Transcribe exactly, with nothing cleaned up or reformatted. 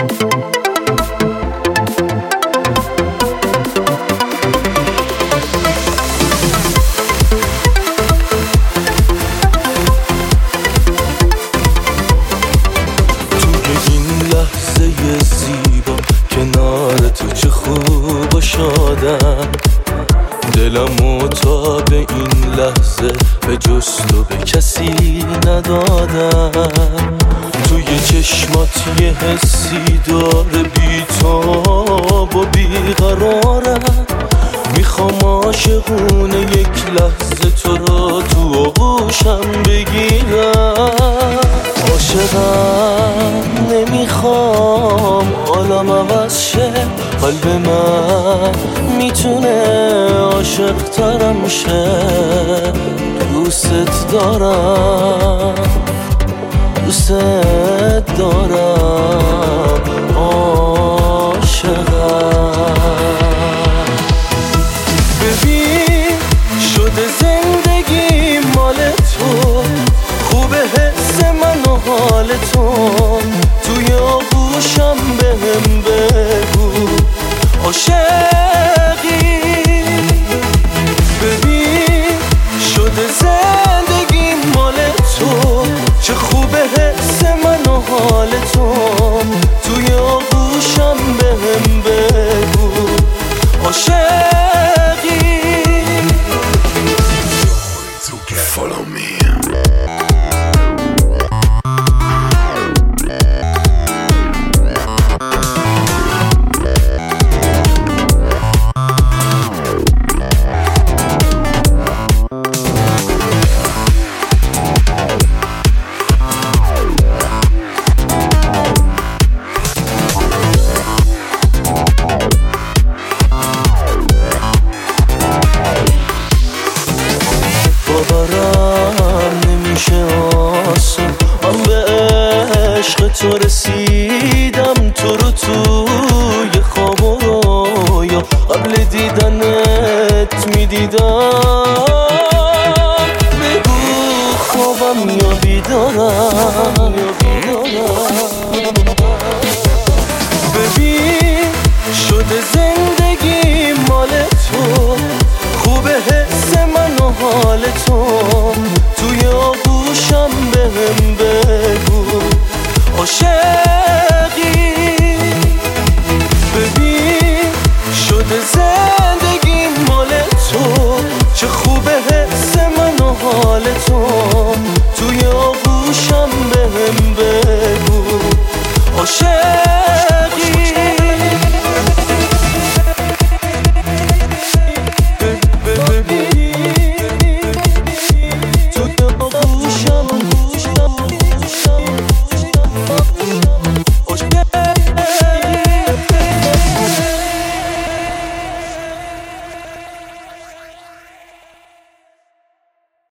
زیبا کنار تو چه خوب و شادم، دلمو تا به این لحظه به جز تو به کسی ندادم. توی چشمات یه حسی داره بی تاب و بیقرارم، میخوام عاشقونه یک لحظه تو رو تو آغوشم بگیرم. عاشقم نمیخوام حالم عوض شه، قلب من میتونه عاشق ترم شه. دوست دارم دوست دارم عاشقم. ببین شده زندگی مال تو، خوبه حس من و حال تو، توی آغوشم بهم بگو عاشقی. ببین شده زندگی مال تو، چه خوبه حس من و حال تو، توی آغوشم بهم بگو عاشقی. Follow me. باورم نمیشه آسون، من به عشق تو رسیدم، تو رو توی خواب و رویا قبل دیدنت میدیدم. بگو خوابم یا بیدارم. ببین شده زندگی مال تو، خوبه حس من و حال تو، توی آغوشم بهم بگو عاشقی. ببین شده زندگی مال تو، چه خوبه حس من و حال تو، توی آغوشم بهم بگو عاشقی.